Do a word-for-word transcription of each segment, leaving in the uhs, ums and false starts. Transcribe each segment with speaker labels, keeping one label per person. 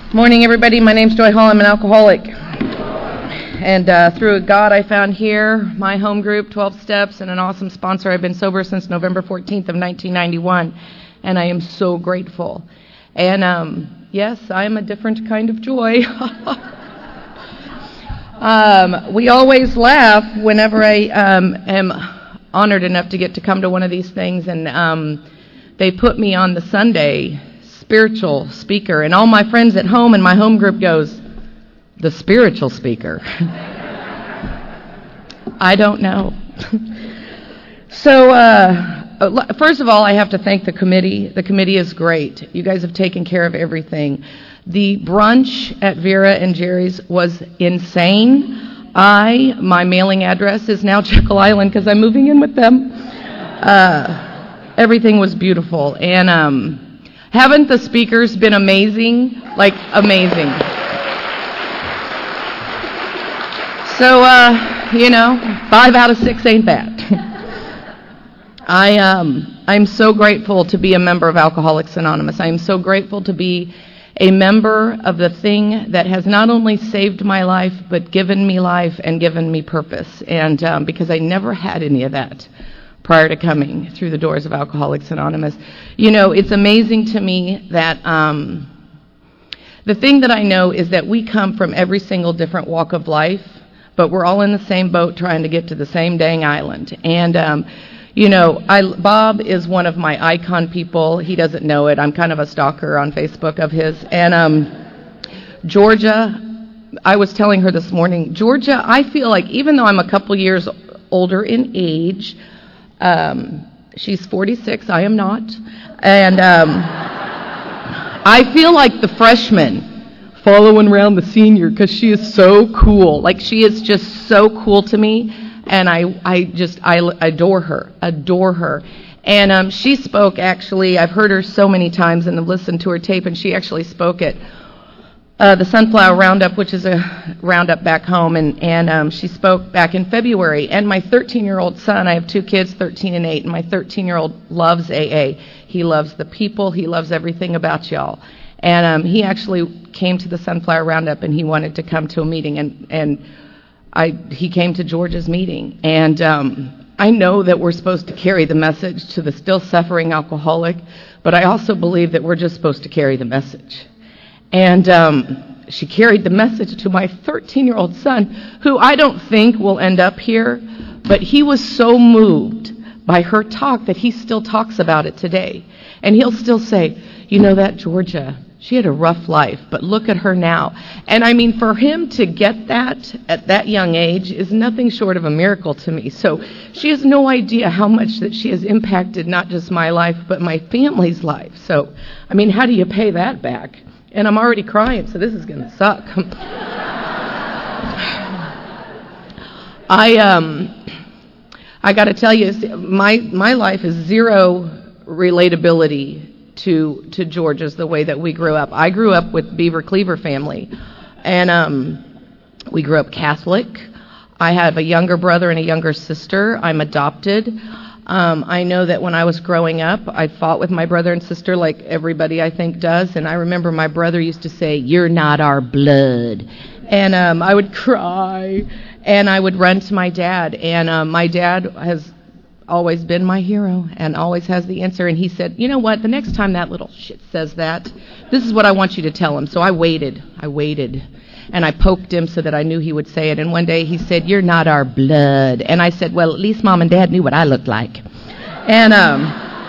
Speaker 1: Morning, everybody. My name's Joy Hall. I'm an alcoholic. And uh, through a God I found here, my home group, twelve Steps, and an awesome sponsor, I've been sober since November fourteenth of nineteen ninety-one. And I am so grateful. And um, yes, I am a different kind of joy. um, we always laugh whenever I um, am honored enough to get to come to one of these things. And um, they put me on the Sunday spiritual speaker, and all my friends at home in my home group goes, the spiritual speaker. I don't know. so uh, first of all, I have to thank the committee. The committee is great. You guys have taken care of everything. The brunch at Vera and Jerry's was insane. I, my mailing address is now Jekyll Island because I'm moving in with them. Uh, everything was beautiful. And um, haven't the speakers been amazing? Like, amazing. So, uh, you know, five out of six ain't bad. I, um, I'm so grateful to be a member of Alcoholics Anonymous. I am so grateful to be a member of the thing that has not only saved my life, but given me life and given me purpose. And um, because I never had any of that prior to coming through the doors of Alcoholics Anonymous. You know, it's amazing to me that um, the thing that I know is that we come from every single different walk of life, but we're all in the same boat trying to get to the same dang island. And, um, you know, I, Bob is one of my icon people. He doesn't know it. I'm kind of a stalker on Facebook of his. And um, Georgia, I was telling her this morning, Georgia, I feel like even though I'm a couple years older in age, Um, she's forty-six, I am not, and um, I feel like the freshman following around the senior because she is so cool. Like, she is just so cool to me, and I, I just, I adore her, adore her. And um, she spoke, actually, I've heard her so many times and I've listened to her tape, and she actually spoke at Uh, the Sunflower Roundup, which is a roundup back home, and, and um, she spoke back in February. And my thirteen-year-old son, I have two kids, thirteen and eight, and my thirteen-year-old loves A A. He loves the people. He loves everything about y'all. And um, he actually came to the Sunflower Roundup, and he wanted to come to a meeting, and, and I he came to George's meeting. And um, I know that we're supposed to carry the message to the still suffering alcoholic, but I also believe that we're just supposed to carry the message. And um, she carried the message to my thirteen-year-old son, who I don't think will end up here, but he was so moved by her talk that he still talks about it today. And he'll still say, you know that Georgia, she had a rough life, but look at her now. And I mean, for him to get that at that young age is nothing short of a miracle to me. So she has no idea how much that she has impacted not just my life, but my family's life. So, I mean, how do you pay that back? And I'm already crying, so this is going to suck. I um, I got to tell you, my my life is zero relatability to to Georgia's the way that we grew up. I grew up with Beaver Cleaver family, and um, we grew up Catholic. I have a younger brother and a younger sister. I'm adopted. Um, I know that when I was growing up, I fought with my brother and sister like everybody I think does. And I remember my brother used to say, "You're not our blood." And um, I would cry, and I would run to my dad. And um, my dad has always been my hero and always has the answer. And he said, you know what, the next time that little shit says that, this is what I want you to tell him. So I waited. I waited. And I poked him so that I knew he would say it. And one day he said, "You're not our blood." And I said, well, at least Mom and Dad knew what I looked like. And um,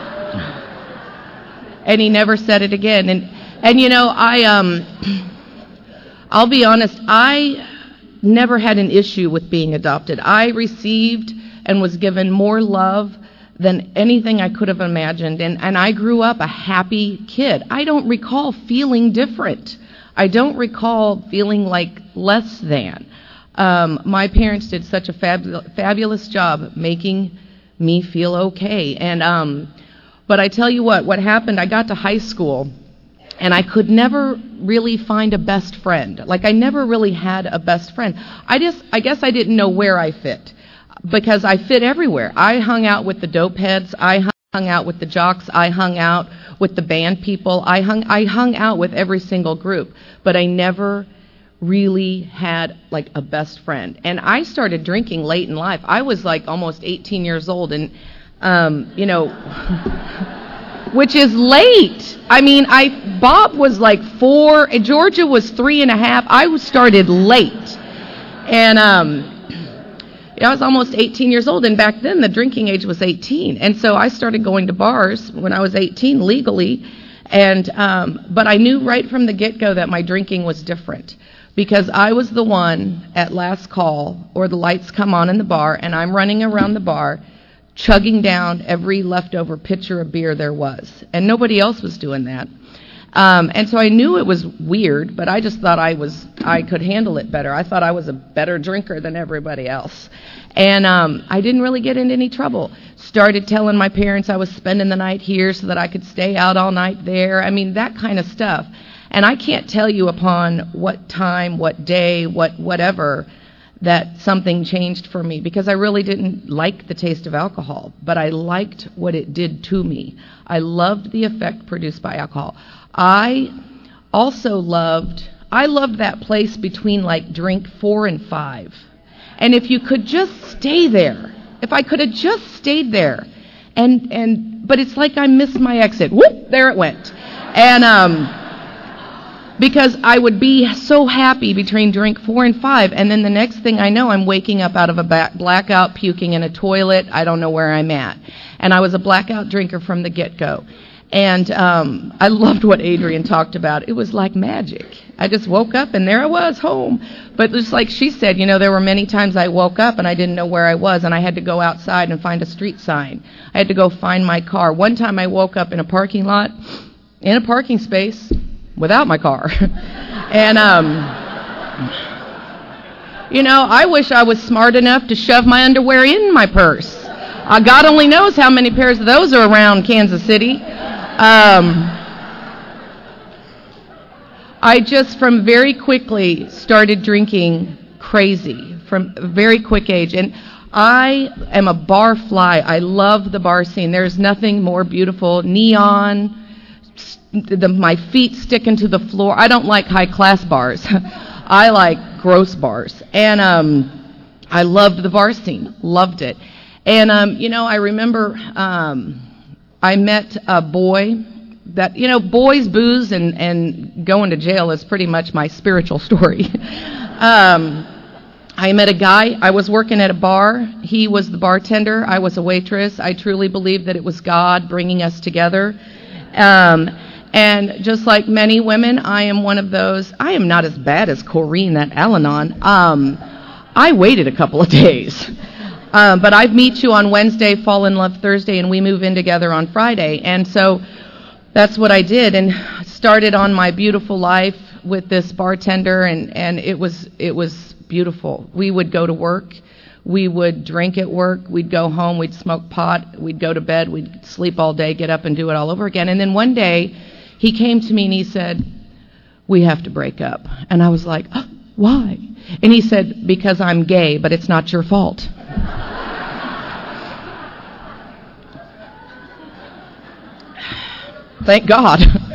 Speaker 1: and he never said it again. And and you know, I um, I'll be honest, I never had an issue with being adopted. I received and was given more love than anything I could have imagined. And and I grew up a happy kid. I don't recall feeling different. I don't recall feeling like less than. Um, my parents did such a fab- fabulous job making me feel okay. And um, but I tell you what, what happened, I got to high school, and I could never really find a best friend. Like, I never really had a best friend. I just, I guess I didn't know where I fit, because I fit everywhere. I hung out with the dope heads. I hung out with the jocks. I hung out with the band people. I hung I hung out with every single group, but I never really had like a best friend. And I started drinking late in life. I was like almost eighteen years old, and um, you know, which is late. I mean, I Bob was like four, and Georgia was three and a half. I was started late, and um. I was almost eighteen years old, and back then the drinking age was eighteen. And so I started going to bars when I was eighteen legally, and um, but I knew right from the get-go that my drinking was different, because I was the one at last call, or the lights come on in the bar, and I'm running around the bar chugging down every leftover pitcher of beer there was, and nobody else was doing that. Um, and so I knew it was weird, but I just thought I was I could handle it better. I thought I was a better drinker than everybody else. And um, I didn't really get into any trouble. Started telling my parents I was spending the night here so that I could stay out all night there. I mean, that kind of stuff. And I can't tell you upon what time, what day, what whatever, that something changed for me, because I really didn't like the taste of alcohol, but I liked what it did to me. I loved the effect produced by alcohol. I also loved, I loved that place between like drink four and five. And if you could just stay there, if I could have just stayed there, and, and, but it's like I missed my exit. Whoop, there it went. And, um, because I would be so happy between drink four and five, and then the next thing I know, I'm waking up out of a ba- blackout, puking in a toilet. I don't know where I'm at. And I was a blackout drinker from the get-go. And um, I loved what Adrienne talked about. It was like magic. I just woke up, and there I was, home. But just like she said, you know, there were many times I woke up, and I didn't know where I was, and I had to go outside and find a street sign. I had to go find my car. One time I woke up in a parking lot, in a parking space, without my car. And, um, you know, I wish I was smart enough to shove my underwear in my purse. Uh, God only knows how many pairs of those are around Kansas City. Um, I just, from very quickly, started drinking crazy, from a very quick age. And I am a bar fly. I love the bar scene. There's nothing more beautiful. Neon, The, my feet sticking to the floor. I don't like high-class bars. I like gross bars. And um, I loved the bar scene. Loved it. And, um, you know, I remember um, I met a boy that, you know, boys, booze, and, and going to jail is pretty much my spiritual story. um, I met a guy. I was working at a bar. He was the bartender. I was a waitress. I truly believe that it was God bringing us together. Um And just like many women, I am one of those. I am not as bad as Corrine, that Al-Anon. Um, I waited a couple of days. Um, but I meet you on Wednesday, fall in love Thursday, and we move in together on Friday. And so that's what I did, and started on my beautiful life with this bartender, and, and it was it was beautiful. We would go to work. We would drink at work. We'd go home. We'd smoke pot. We'd go to bed. We'd sleep all day, get up and do it all over again. And then one day, he came to me and he said, "We have to break up." And I was like, oh, "Why?" And he said, "Because I'm gay, but it's not your fault." Thank God.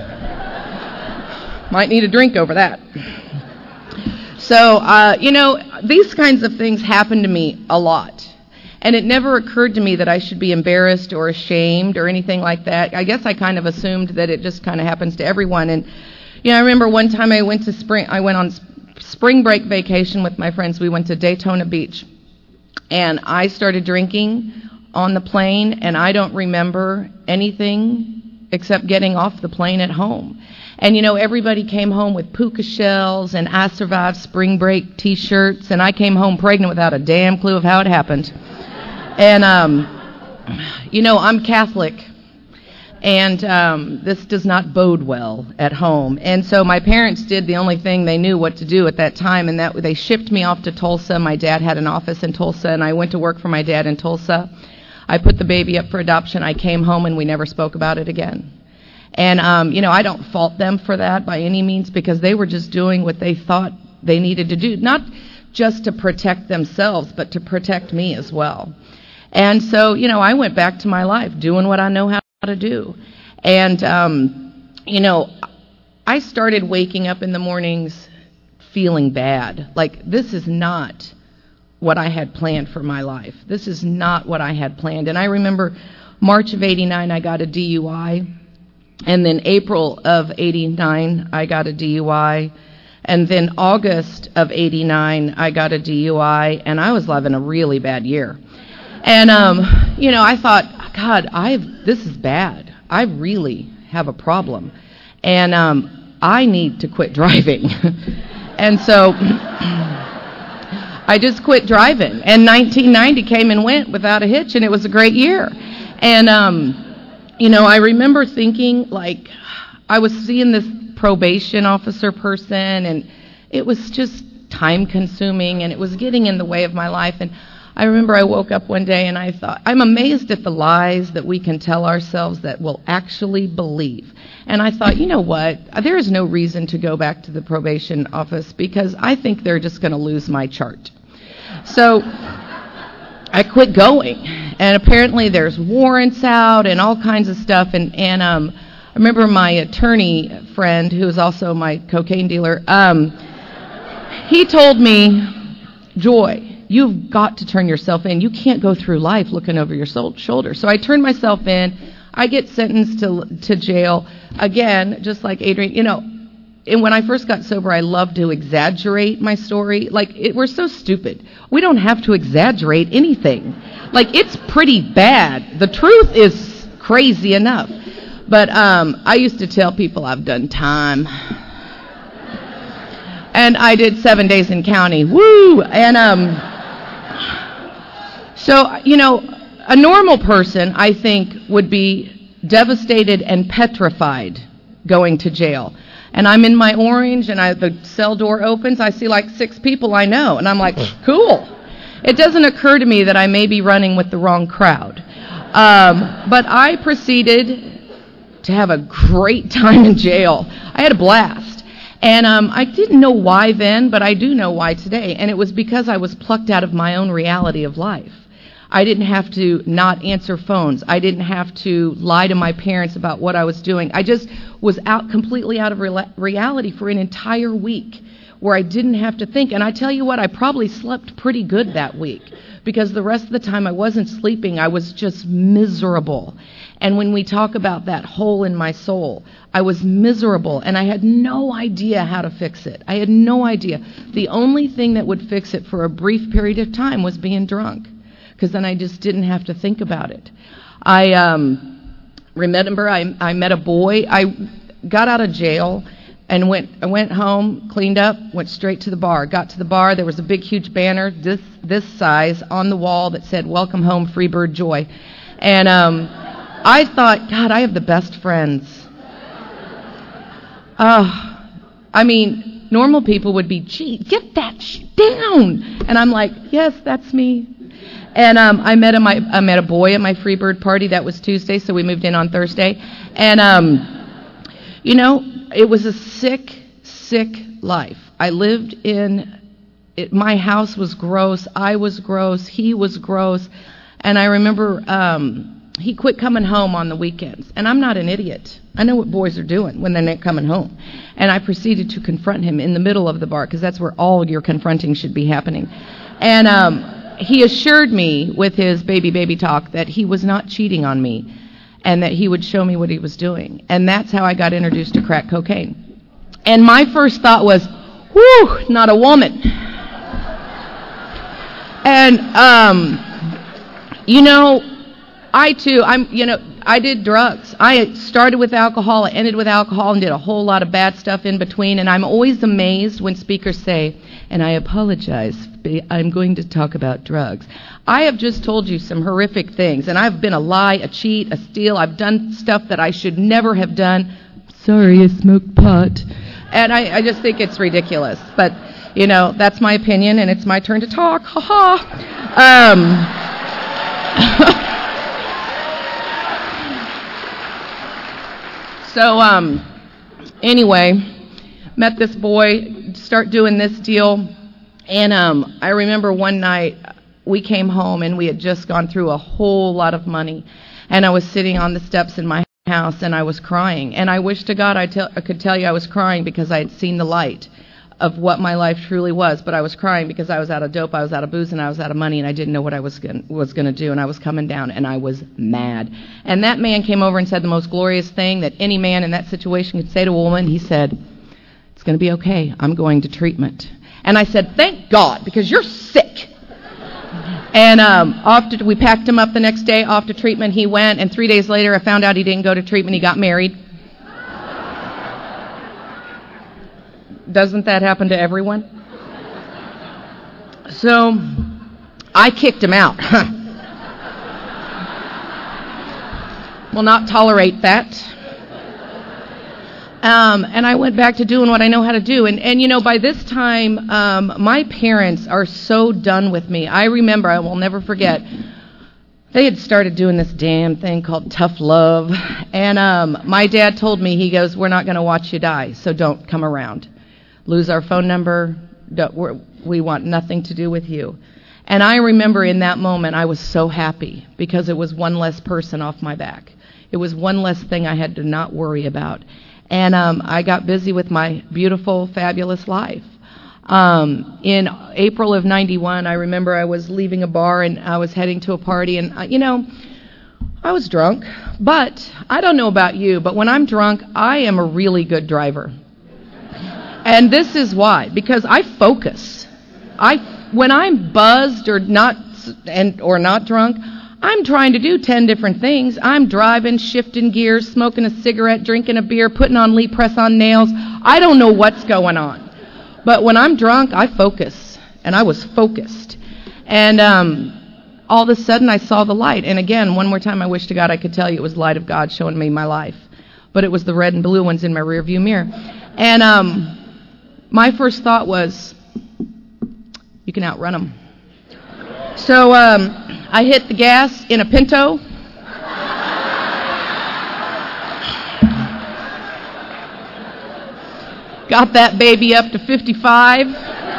Speaker 1: Might need a drink over that. So, uh, you know, these kinds of things happen to me a lot. And it never occurred to me that I should be embarrassed or ashamed or anything like that. I guess I kind of assumed that it just kind of happens to everyone. And, you know, I remember one time I went to spring, I went on spring break vacation with my friends. We went to Daytona Beach. And I started drinking on the plane, and I don't remember anything except getting off the plane at home. And, you know, everybody came home with puka shells and I Survived Spring Break T-shirts, and I came home pregnant without a damn clue of how it happened. And, um, you know, I'm Catholic, and um, this does not bode well at home. And so my parents did the only thing they knew what to do at that time, and that they shipped me off to Tulsa. My dad had an office in Tulsa, and I went to work for my dad in Tulsa. I put the baby up for adoption. I came home, and we never spoke about it again. And, um, you know, I don't fault them for that by any means, because they were just doing what they thought they needed to do, not just to protect themselves, but to protect me as well. And so, you know, I went back to my life doing what I know how to do. And, um, you know, I started waking up in the mornings feeling bad. Like, this is not what I had planned for my life. This is not what I had planned. And I remember March of eighty-nine, I got a D U I. And then April of eighty-nine, I got a D U I. And then August of eighty-nine, I got a D U I. And I was living a really bad year. And, um, you know, I thought, God, I've, this is bad. I really have a problem. And um, I need to quit driving. And so I just quit driving. And nineteen ninety came and went without a hitch, and it was a great year. And, um, you know, I remember thinking, like, I was seeing this probation officer person, and it was just time-consuming, and it was getting in the way of my life. And I remember I woke up one day, and I thought, I'm amazed at the lies that we can tell ourselves that we'll actually believe. And I thought, you know what, there is no reason to go back to the probation office because I think they're just going to lose my chart. So I quit going, and apparently there's warrants out and all kinds of stuff. And, and um, I remember my attorney friend, who is also my cocaine dealer, um, he told me, Joy, you've got to turn yourself in. You can't go through life looking over your sol- shoulder. So I turned myself in. I get sentenced to to jail. Again, just like Adrian, you know, and when I first got sober, I loved to exaggerate my story. Like, it, we're so stupid. We don't have to exaggerate anything. Like, it's pretty bad. The truth is crazy enough. But um, I used to tell people I've done time. And I did seven days in county. Woo! And um, so, you know, a normal person, I think, would be devastated and petrified going to jail. And I'm in my orange, and I, the cell door opens. I see like six people I know, and I'm like, cool. It doesn't occur to me that I may be running with the wrong crowd. Um, but I proceeded to have a great time in jail. I had a blast. And um, I didn't know why then, but I do know why today. And it was because I was plucked out of my own reality of life. I didn't have to not answer phones. I didn't have to lie to my parents about what I was doing. I just was out completely out of re- reality for an entire week where I didn't have to think. And I tell you what, I probably slept pretty good that week because the rest of the time I wasn't sleeping. I was just miserable. And when we talk about that hole in my soul, I was miserable, and I had no idea how to fix it. I had no idea. The only thing that would fix it for a brief period of time was being drunk, because then I just didn't have to think about it. I um, remember I, I met a boy. I got out of jail and went I went home, cleaned up, went straight to the bar. Got to the bar. There was a big, huge banner this this size on the wall that said, "Welcome home, Freebird Joy." And um, I thought, God, I have the best friends. Uh, I mean, normal people would be, gee, get that sh- down. And I'm like, yes, that's me. And um, I met a my, I met a boy at my Freebird party. That was Tuesday, so we moved in on Thursday. And, um, you know, it was a sick, sick life. I lived in, it, my house was gross. I was gross. He was gross. And I remember um, he quit coming home on the weekends. And I'm not an idiot. I know what boys are doing when they're not coming home. And I proceeded to confront him in the middle of the bar, because that's where all your confronting should be happening. And um, he assured me with his baby, baby talk that he was not cheating on me and that he would show me what he was doing. And that's how I got introduced to crack cocaine. And my first thought was, whew, not a woman. And, um, you know, I too, I'm, you know, I did drugs. I started with alcohol, I ended with alcohol, and did a whole lot of bad stuff in between. And I'm always amazed when speakers say, and I apologize, I'm going to talk about drugs. I have just told you some horrific things, and I've been a lie, a cheat, a steal. I've done stuff that I should never have done. Sorry, I smoked pot. And I, I just think it's ridiculous. But, you know, that's my opinion, and it's my turn to talk. Ha ha. Um... So, um, anyway, met this boy, start doing this deal, and um, I remember one night we came home and we had just gone through a whole lot of money, and I was sitting on the steps in my house, and I was crying. And I wish to God I, tell, I could tell you I was crying because I had seen the light of what my life truly was, but I was crying because I was out of dope, I was out of booze, and I was out of money, and I didn't know what I was going was going to do, and I was coming down, and I was mad. And that man came over and said the most glorious thing that any man in that situation could say to a woman. He said, "It's going to be okay. I'm going to treatment." And I said, "Thank God, because you're sick." And um, off to, we packed him up the next day, off to treatment. He went, and three days later, I found out he didn't go to treatment. He got married. Doesn't that happen to everyone? So I kicked him out. Will not tolerate that. Um, and I went back to doing what I know how to do. And, and you know, by this time, um, my parents are so done with me. I remember, I will never forget, they had started doing this damn thing called Tough Love. And um, my dad told me, he goes, "We're not going to watch you die, so don't come around. Lose our phone number. Don't, we're, we want nothing to do with you." And I remember in that moment, I was so happy because it was one less person off my back. It was one less thing I had to not worry about. And um, I got busy with my beautiful, fabulous life. Um, in April of ninety-one, I remember I was leaving a bar and I was heading to a party. And, uh, you know, I was drunk. But I don't know about you, but when I'm drunk, I am a really good driver. And this is why. Because I focus. I when I'm buzzed or not and or not drunk, I'm trying to do ten different things. I'm driving, shifting gears, smoking a cigarette, drinking a beer, putting on Lee press-on nails. I don't know what's going on. But when I'm drunk, I focus. And I was focused. And um, all of a sudden, I saw the light. And again, one more time, I wish to God I could tell you it was the light of God showing me my life. But it was the red and blue ones in my rearview mirror. And um, my first thought was, you can outrun them. So um, I hit the gas in a Pinto. Got that baby up to fifty-five.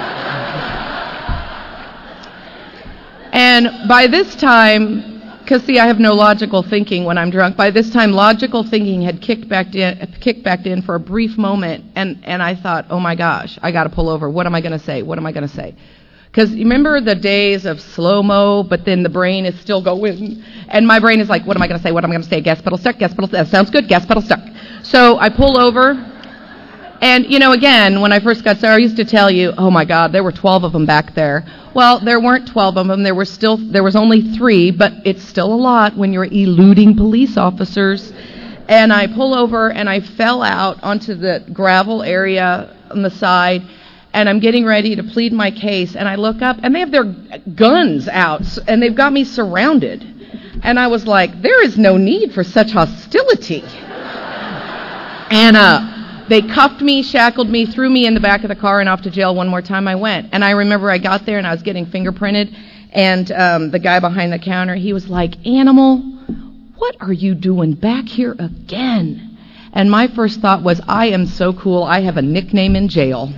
Speaker 1: And by this time, because see, I have no logical thinking when I'm drunk. By this time, logical thinking had kicked back in, kicked back in for a brief moment, and, and I thought, oh my gosh, I got to pull over. What am I going to say? What am I going to say? Because remember the days of slow-mo, but then the brain is still going, and my brain is like, what am I going to say? What am I going to say? Gas pedal stuck, gas pedal, that sounds good, gas pedal stuck. So I pull over, and, you know, again, when I first got started, I used to tell you, oh my God, there were twelve of them back there. Well, there weren't twelve of them, there were still, there was only three, but it's still a lot when you're eluding police officers. And I pull over, and I fell out onto the gravel area on the side, and I'm getting ready to plead my case, and I look up, and they have their guns out, and they've got me surrounded. And I was like, there is no need for such hostility. And uh, they cuffed me, shackled me, threw me in the back of the car, and off to jail one more time I went. And I remember I got there, and I was getting fingerprinted, and um, the guy behind the counter, he was like, "Animal, what are you doing back here again?" And my first thought was, I am so cool, I have a nickname in jail.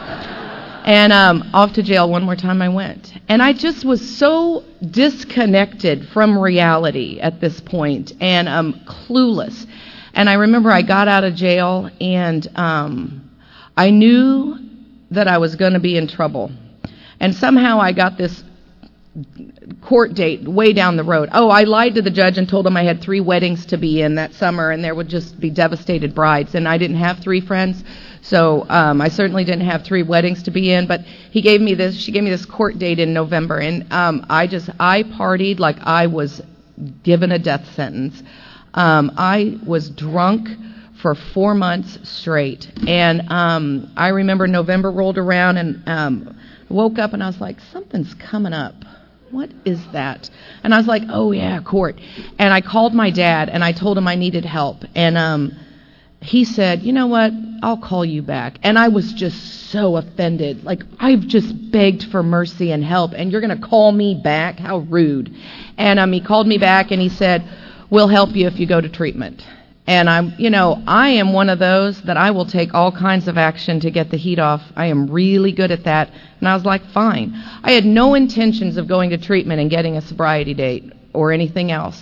Speaker 1: And um, off to jail one more time I went. And I just was so disconnected from reality at this point and um, clueless. And I remember I got out of jail, and um, I knew that I was going to be in trouble. And somehow I got this court date way down the road. Oh, I lied to the judge and told him I had three weddings to be in that summer, and there would just be devastated brides. And I didn't have three friends. So um, I certainly didn't have three weddings to be in, but he gave me this. She gave me this court date in November, and um, I just I partied like I was given a death sentence. Um, I was drunk for four months straight, and um, I remember November rolled around, and um, woke up, and I was like, something's coming up. What is that? And I was like, oh yeah, court. And I called my dad, and I told him I needed help, and um. He said, you know what, I'll call you back. And I was just so offended. Like, I've just begged for mercy and help, and you're going to call me back? How rude. And um, he called me back, and he said, we'll help you if you go to treatment. And I'm, you know, I am one of those that I will take all kinds of action to get the heat off. I am really good at that. And I was like, fine. I had no intentions of going to treatment and getting a sobriety date or anything else.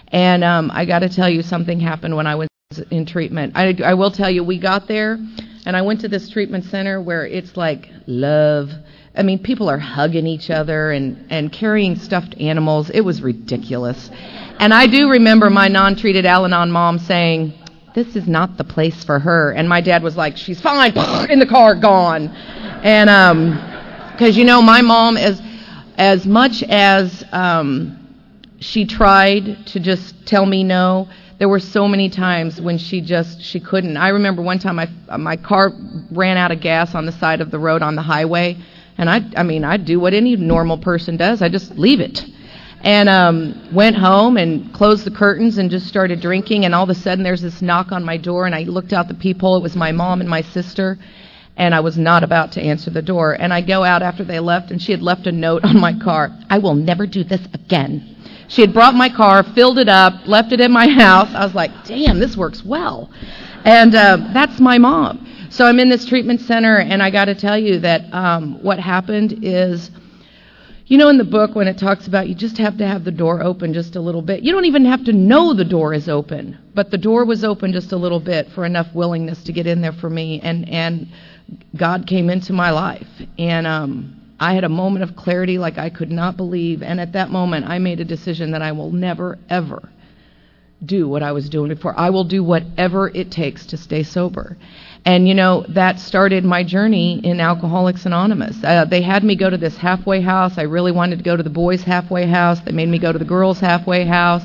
Speaker 1: And um, I got to tell you, something happened when I was in treatment. I, I will tell you, we got there, and I went to this treatment center where it's like love. I mean, people are hugging each other and, and carrying stuffed animals. It was ridiculous. And I do remember my non-treated Al-Anon mom saying, this is not the place for her. And my dad was like, she's fine, in the car, gone. And um, because, you know, my mom, as, as much as um, she tried to just tell me no, there were so many times when she just, she couldn't. I remember one time I, my car ran out of gas on the side of the road on the highway. And I, I mean, I'd do what any normal person does. I just leave it. And um, went home and closed the curtains and just started drinking. And all of a sudden there's this knock on my door. And I looked out the peephole. It was my mom and my sister. And I was not about to answer the door. And I go out after they left, and she had left a note on my car. I will never do this again. She had brought my car, filled it up, left it in my house. I was like, damn, this works well. And uh, that's my mom. So I'm in this treatment center, and I got to tell you that um, what happened is, you know, in the book when it talks about you just have to have the door open just a little bit. You don't even have to know the door is open, but the door was open just a little bit for enough willingness to get in there for me, and, and God came into my life. And um, I had a moment of clarity like I could not believe, and at that moment I made a decision that I will never, ever do what I was doing before. I will do whatever it takes to stay sober. And, you know, that started my journey in Alcoholics Anonymous. Uh, they had me go to this halfway house. I really wanted to go to the boys' halfway house. They made me go to the girls' halfway house.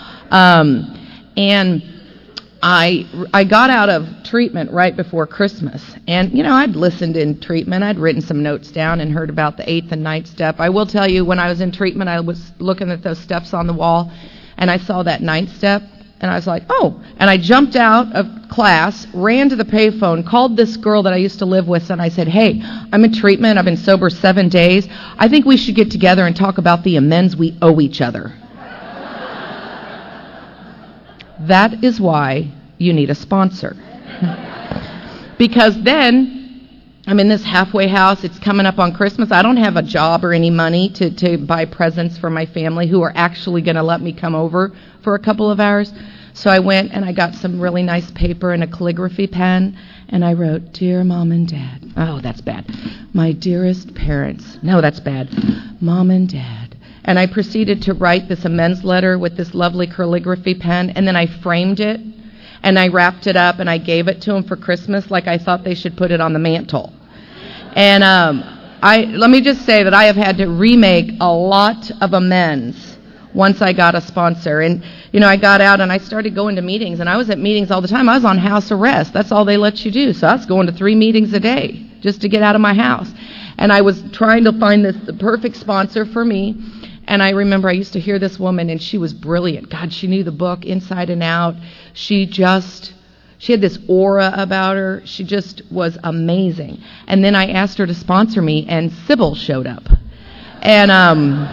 Speaker 1: Um, and I I got out of treatment right before Christmas. And, you know, I'd listened in treatment. I'd written some notes down and heard about the eighth and ninth step. I will tell you, when I was in treatment, I was looking at those steps on the wall, and I saw that ninth step. And I was like, oh. And I jumped out of class, ran to the payphone, called this girl that I used to live with, and I said, hey, I'm in treatment. I've been sober seven days. I think we should get together and talk about the amends we owe each other. That is why you need a sponsor. Because then I'm in this halfway house. It's coming up on Christmas. I don't have a job or any money to, to buy presents for my family who are actually going to let me come over for a couple of hours. So I went and I got some really nice paper and a calligraphy pen, and I wrote, Dear Mom and Dad. Oh, that's bad. My dearest parents. No, that's bad. Mom and Dad. And I proceeded to write this amends letter with this lovely calligraphy pen, and then I framed it, and I wrapped it up, and I gave it to them for Christmas like I thought they should put it on the mantle. And um, I let me just say that I have had to remake a lot of amends once I got a sponsor. And, you know, I got out and I started going to meetings, and I was at meetings all the time. I was on house arrest. That's all they let you do. So I was going to three meetings a day just to get out of my house. And I was trying to find this the perfect sponsor for me. And I remember I used to hear this woman, and she was brilliant. God, she knew the book inside and out. She just, she had this aura about her. She just was amazing. And then I asked her to sponsor me, and Sybil showed up. And, um,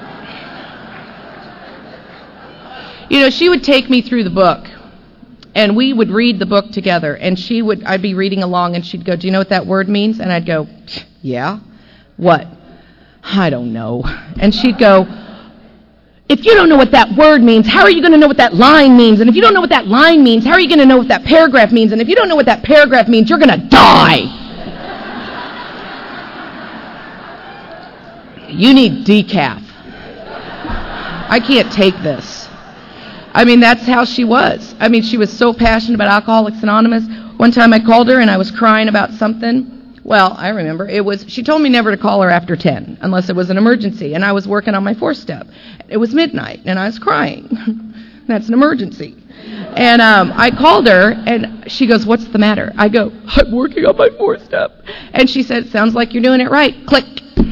Speaker 1: you know, she would take me through the book, and we would read the book together. And she would, I'd be reading along, and she'd go, do you know what that word means? And I'd go, yeah. What? I don't know. And she'd go, if you don't know what that word means, how are you going to know what that line means? And if you don't know what that line means, how are you going to know what that paragraph means? And if you don't know what that paragraph means, you're going to die. You need decaf. I can't take this. I mean, that's how she was. I mean, she was so passionate about Alcoholics Anonymous. One time I called her and I was crying about something. Well, I remember, it was, she told me never to call her after ten, unless it was an emergency, and I was working on my fourth step. It was midnight, and I was crying. That's an emergency. And um, I called her, and she goes, what's the matter? I go, I'm working on my fourth step. And she said, sounds like you're doing it right. Click.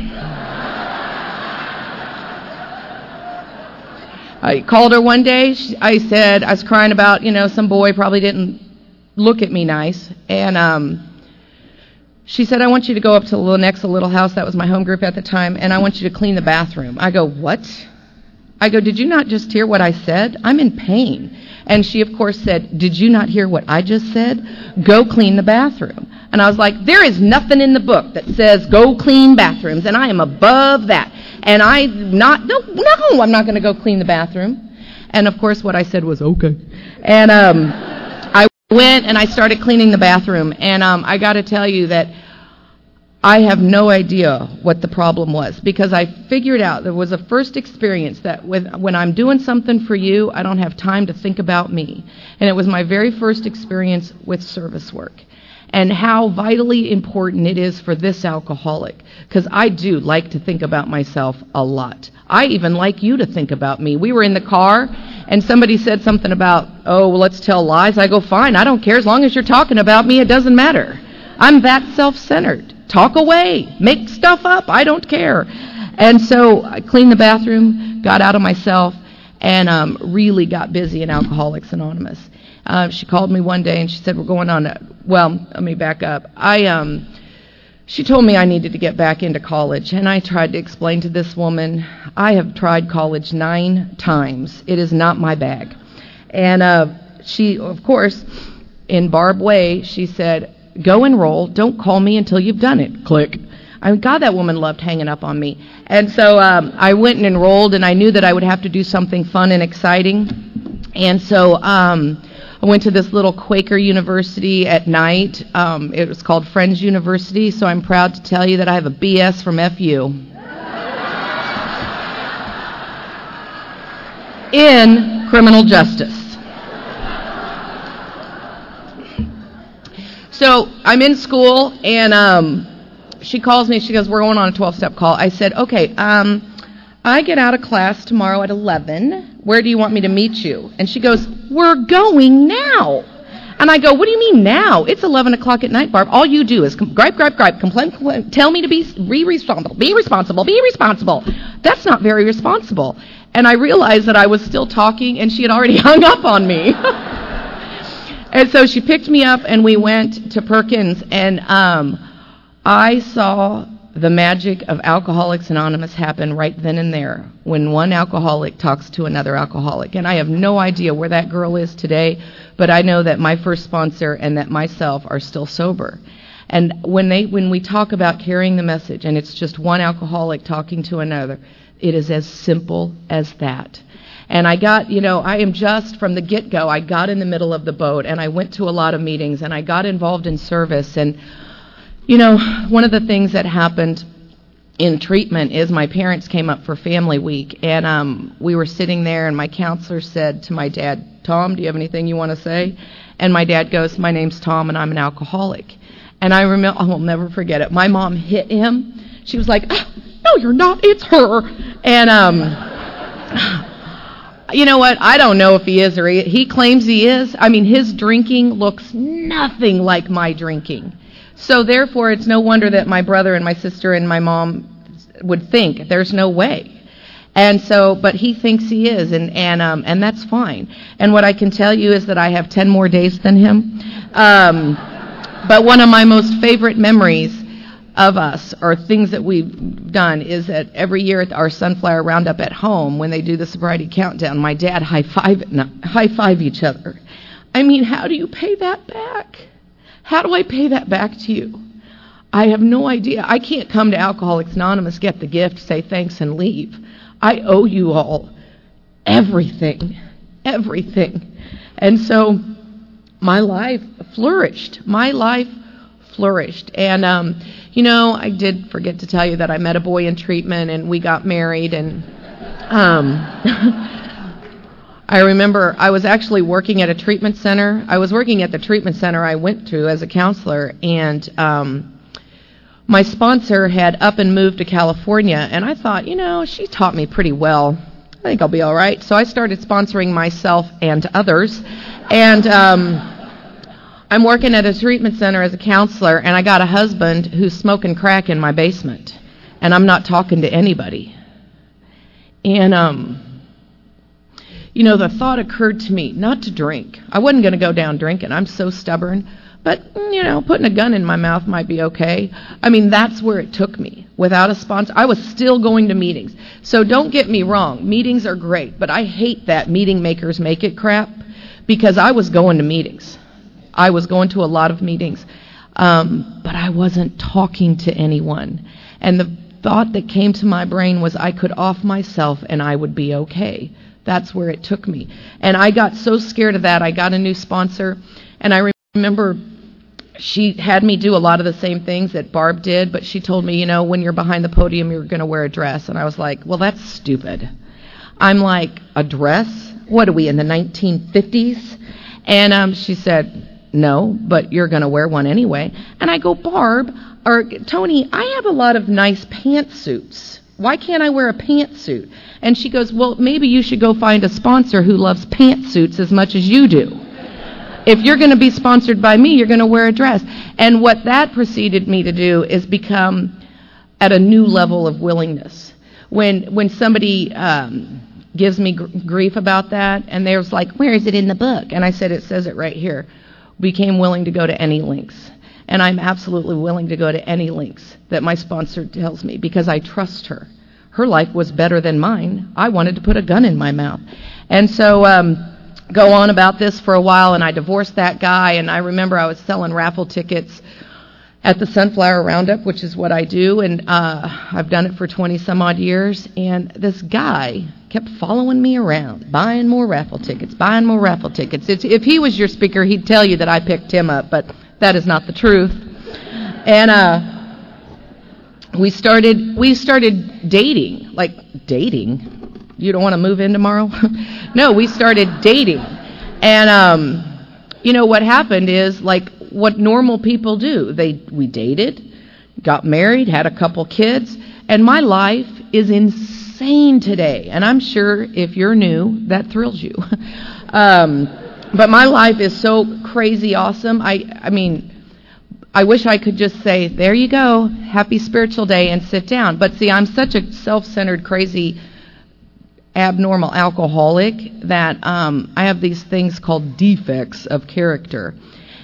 Speaker 1: I called her one day. She, I said, I was crying about, you know, some boy probably didn't look at me nice, and um, she said, I want you to go up to the next little house. That was my home group at the time. And I want you to clean the bathroom. I go, what? I go, did you not just hear what I said? I'm in pain. And she, of course, said, did you not hear what I just said? Go clean the bathroom. And I was like, there is nothing in the book that says go clean bathrooms. And I am above that. And I'm not, no, no, I'm not going to go clean the bathroom. And, of course, what I said was, okay. And um, I went and I started cleaning the bathroom. And um, I got to tell you that I have no idea what the problem was, because I figured out there was a first experience that with, when I'm doing something for you, I don't have time to think about me. And it was my very first experience with service work, and how vitally important it is for this alcoholic, because I do like to think about myself a lot. I even like you to think about me. We were in the car, and somebody said something about, oh, well, let's tell lies. I go, fine, I don't care. As long as you're talking about me, it doesn't matter. I'm that self-centered. Talk away. Make stuff up. I don't care. And so I cleaned the bathroom, got out of myself, and um, really got busy in Alcoholics Anonymous. Uh, she called me one day and she said, we're going on a, well, let me back up. I, um, she told me I needed to get back into college, and I tried to explain to this woman, I have tried college nine times. It is not my bag. And uh, she, of course, in Barb way, she said, go enroll. Don't call me until you've done it. Click. I mean, God, that woman loved hanging up on me. And so um, I went and enrolled, and I knew that I would have to do something fun and exciting. And so um, I went to this little Quaker university at night. Um, it was called Friends University, so I'm proud to tell you that I have a B S from F U in criminal justice. So I'm in school, and um, she calls me. She goes, we're going on a twelve-step call. I said, okay, um, I get out of class tomorrow at eleven. Where do you want me to meet you? And she goes, we're going now. And I go, what do you mean now? It's eleven o'clock at night, Barb. All you do is com- gripe, gripe, gripe, complain, complain, tell me to be, be responsible, be responsible, be responsible. That's not very responsible. And I realized that I was still talking, and she had already hung up on me. And so she picked me up, and we went to Perkins, and um, I saw the magic of Alcoholics Anonymous happen right then and there when one alcoholic talks to another alcoholic. And I have no idea where that girl is today, but I know that my first sponsor and that myself are still sober. And when they when we talk about carrying the message, and it's just one alcoholic talking to another, it is as simple as that. And I got, you know, I am just, from the get-go, I got in the middle of the boat, and I went to a lot of meetings, and I got involved in service. And, you know, one of the things that happened in treatment is my parents came up for Family Week, and um, we were sitting there, and my counselor said to my dad, Tom, do you have anything you want to say? And my dad goes, my name's Tom, and I'm an alcoholic. And I remember, I will never forget it. My mom hit him. She was like, oh, no, you're not. It's her. And, um... you know what? I don't know if he is or he, he claims he is. I mean, his drinking looks nothing like my drinking. So therefore, it's no wonder that my brother and my sister and my mom would think there's no way. And so, but he thinks he is, and and um, and that's fine. And what I can tell you is that I have ten more days than him. Um, but one of my most favorite memories of us, or things that we've done, is that every year at our Sunflower Roundup at home, when they do the sobriety countdown, my dad high five no, high five each other. I mean, how do you pay that back? How do I pay that back to you? I have no idea. I can't come to Alcoholics Anonymous, get the gift, say thanks, and leave. I owe you all everything, everything. And so my life flourished. My life flourished. And, um, you know, I did forget to tell you that I met a boy in treatment, and we got married. And um, I remember I was actually working at a treatment center. I was working at the treatment center I went to as a counselor, and um, my sponsor had up and moved to California, and I thought, you know, she taught me pretty well. I think I'll be all right. So I started sponsoring myself and others. And um I'm working at a treatment center as a counselor, and I got a husband who's smoking crack in my basement, and I'm not talking to anybody. And, um, you know, the thought occurred to me not to drink. I wasn't going to go down drinking. I'm so stubborn. But, you know, putting a gun in my mouth might be okay. I mean, that's where it took me. Without a sponsor, I was still going to meetings. So don't get me wrong. Meetings are great, but I hate that meeting makers make it crap, because I was going to meetings. I was going to a lot of meetings, um, but I wasn't talking to anyone. And the thought that came to my brain was I could off myself and I would be okay. That's where it took me. And I got so scared of that, I got a new sponsor, and I remember she had me do a lot of the same things that Barb did, but she told me, you know, when you're behind the podium, you're going to wear a dress. And I was like, well, that's stupid. I'm like, a dress? What are we, in the nineteen fifties? And um, she said, no, but you're going to wear one anyway. And I go, Barb, or Tony, I have a lot of nice pantsuits. Why can't I wear a pantsuit? And she goes, well, maybe you should go find a sponsor who loves pantsuits as much as you do. If you're going to be sponsored by me, you're going to wear a dress. And what that proceeded me to do is become at a new level of willingness. When when somebody um, gives me gr- grief about that, and they're like, where is it in the book? And I said, it says it right here. Became willing to go to any lengths. And I'm absolutely willing to go to any lengths that my sponsor tells me because I trust her. Her life was better than mine. I wanted to put a gun in my mouth. And so... Um, go on about this for a while, and I divorced that guy, and I remember I was selling raffle tickets at the Sunflower Roundup, which is what I do, and uh, I've done it for twenty some odd years, and this guy kept following me around, buying more raffle tickets, buying more raffle tickets. It's, if he was your speaker, he'd tell you that I picked him up, but that is not the truth. And uh, we started, we started dating, like dating. You don't want to move in tomorrow? No, we started dating. And, um, you know, what happened is, like, what normal people do. They We dated, got married, had a couple kids, and my life is insane today. And I'm sure if you're new, that thrills you. um, but my life is so crazy awesome. I, I mean, I wish I could just say, there you go, happy spiritual day, and sit down. But see, I'm such a self-centered, crazy abnormal alcoholic that um, I have these things called defects of character.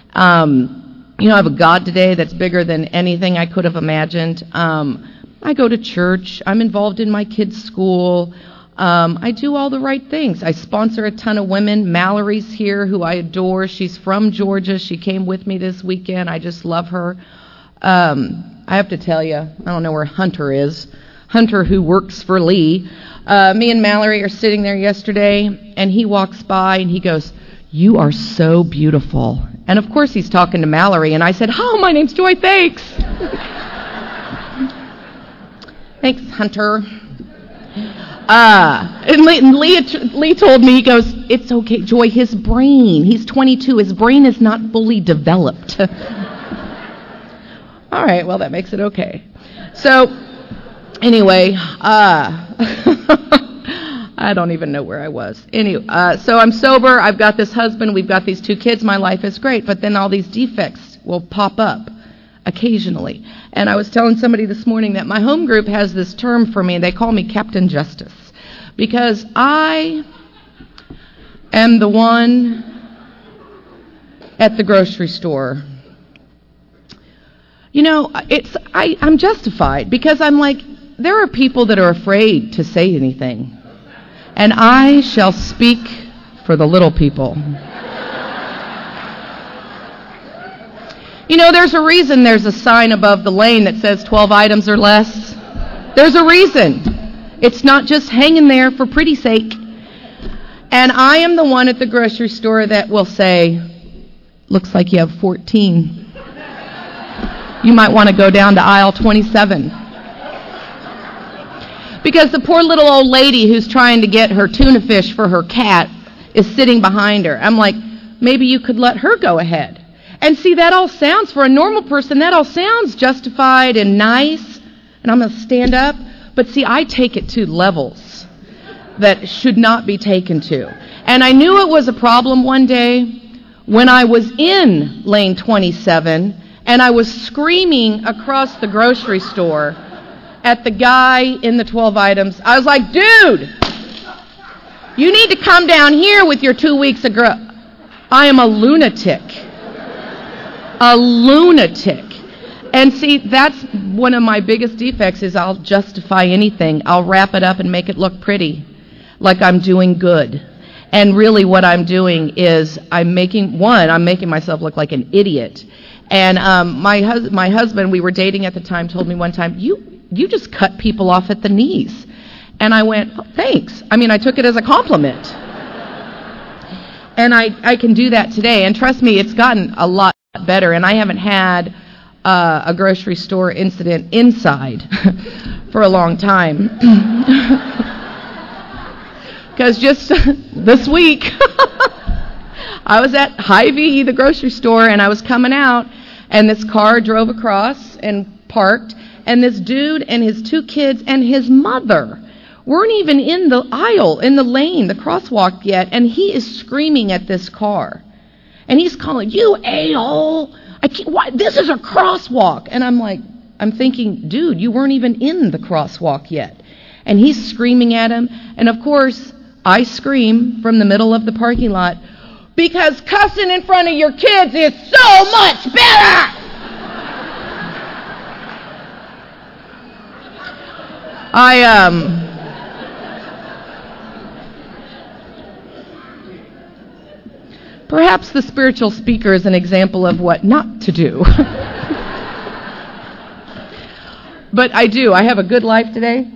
Speaker 1: Um, you know, I have a God today that's bigger than anything I could have imagined. Um, I go to church. I'm involved in my kids' school. Um, I do all the right things. I sponsor a ton of women. Mallory's here, who I adore. She's from Georgia. She came with me this weekend. I just love her. Um, I have to tell you, I don't know where Hunter is. Hunter, who works for Lee. Uh, me and Mallory are sitting there yesterday, and he walks by, and he goes, you are so beautiful. And, of course, he's talking to Mallory, and I said, oh, my name's Joy, thanks. Thanks, Hunter. Uh, and Lee, and Lee, Lee told me, he goes, it's okay, Joy, his brain, he's twenty-two, his brain is not fully developed. All right, well, that makes it okay. So... Anyway, uh, I don't even know where I was. Anyway, uh, so I'm sober. I've got this husband. We've got these two kids. My life is great. But then all these defects will pop up occasionally. And I was telling somebody this morning that my home group has this term for me. They call me Captain Justice because I am the one at the grocery store. You know, it's I, I'm justified because I'm like, there are people that are afraid to say anything. And I shall speak for the little people. You know, there's a reason there's a sign above the lane that says twelve items or less. There's a reason. It's not just hanging there for pretty sake. And I am the one at the grocery store that will say, looks like you have fourteen. You might want to go down to aisle twenty-seven. Because the poor little old lady who's trying to get her tuna fish for her cat is sitting behind her. I'm like, maybe you could let her go ahead. And see, that all sounds, for a normal person, that all sounds justified and nice. And I'm going to stand up. But see, I take it to levels that should not be taken to. And I knew it was a problem one day when I was in lane twenty-seven and I was screaming across the grocery store at the guy in the twelve items. I was like, dude, you need to come down here with your two weeks of growth. I am a lunatic. A lunatic. And see, that's one of my biggest defects is I'll justify anything. I'll wrap it up and make it look pretty, like I'm doing good. And really what I'm doing is I'm making, one, I'm making myself look like an idiot. And um, my, hus- my husband, we were dating at the time, told me one time, you you just cut people off at the knees. And I went, oh, thanks. I mean, I took it as a compliment. And I, I can do that today. And trust me, it's gotten a lot better. And I haven't had uh, a grocery store incident inside for a long time. Because just this week, I was at Hy-Vee, the grocery store, and I was coming out, and this car drove across and parked, and this dude and his two kids and his mother weren't even in the aisle, in the lane, the crosswalk yet, and he is screaming at this car. And he's calling, you a-hole, I can't, why, this is a crosswalk. And I'm like, I'm thinking, dude, you weren't even in the crosswalk yet. And he's screaming at him, and of course, I scream from the middle of the parking lot, because cussing in front of your kids is so much better! I, um... Perhaps the spiritual speaker is an example of what not to do. But I do. I have a good life today.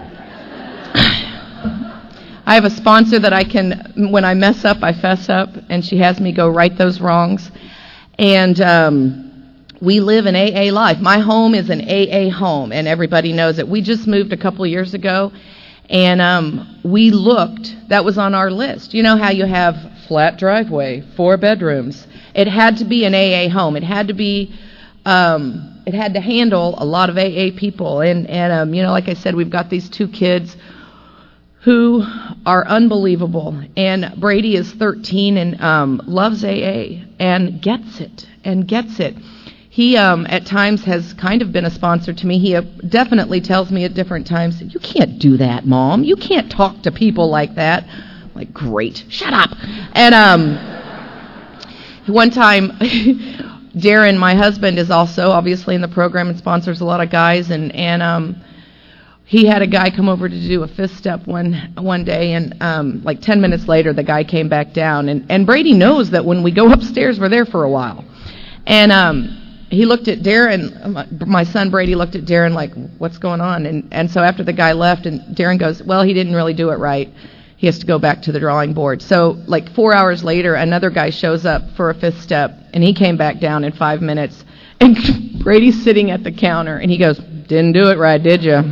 Speaker 1: I have a sponsor that I can, when I mess up, I fess up, and she has me go right those wrongs. And um, we live an A A life. My home is an A A home, and everybody knows it. We just moved a couple of years ago, and um, we looked. That was on our list. You know how you have flat driveway, four bedrooms. It had to be an A A home. It had to be, um, it had to handle a lot of A A people. And, and um, you know, like I said, we've got these two kids who are unbelievable. And Brady is thirteen and um, loves A A and gets it and gets it. He, um, at times, has kind of been a sponsor to me. He uh, definitely tells me at different times, you can't do that, Mom. You can't talk to people like that. I'm like, great, shut up. And um, one time, Darren, my husband, is also obviously in the program and sponsors a lot of guys. And, and um, he had a guy come over to do a fist step one one day. And um, like ten minutes later, the guy came back down. And, and Brady knows that when we go upstairs, we're there for a while. And um, he looked at Darren, my son Brady looked at Darren like, what's going on? And and so after the guy left, and Darren goes, well, he didn't really do it right. He has to go back to the drawing board. So like four hours later, another guy shows up for a fifth step, and he came back down in five minutes. And Brady's sitting at the counter, and he goes, didn't do it right, did you?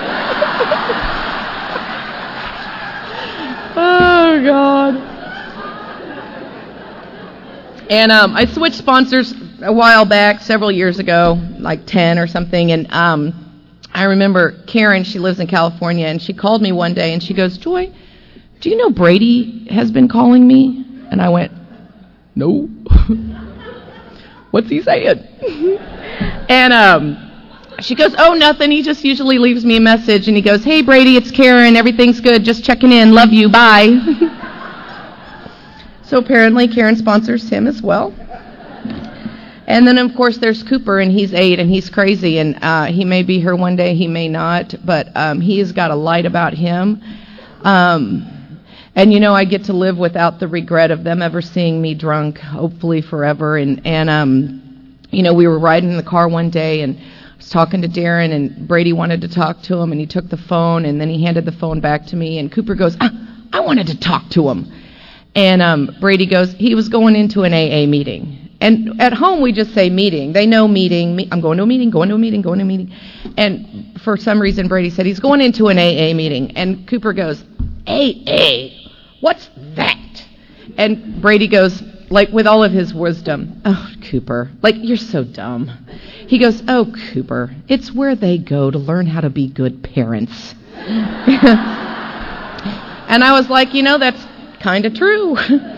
Speaker 1: Oh, God. And um, I switched sponsors a while back, several years ago, like ten or something, and um, I remember Karen, she lives in California, and she called me one day, and she goes, Joy, do you know Brady has been calling me? And I went, no. What's he saying? And um, she goes, oh, nothing, he just usually leaves me a message, and he goes, hey, Brady, it's Karen, everything's good, just checking in, love you, bye. So apparently Karen sponsors him as well. And then, of course, there's Cooper, and he's eight, and he's crazy, and uh, he may be here one day, he may not, but um, he has got a light about him. Um, and, you know, I get to live without the regret of them ever seeing me drunk, hopefully forever. And, and um, you know, we were riding in the car one day, and I was talking to Darren, and Brady wanted to talk to him, and he took the phone, and then he handed the phone back to me, and Cooper goes, ah, I wanted to talk to him. And um, Brady goes, he was going into an A A meeting. And at home, we just say meeting. They know meeting. Me- I'm going to a meeting, going to a meeting, going to a meeting. And for some reason, Brady said he's going into an A A meeting. And Cooper goes, A A? What's that? And Brady goes, like with all of his wisdom, oh, Cooper, like, you're so dumb. He goes, oh, Cooper, it's where they go to learn how to be good parents. And I was like, you know, that's kind of true.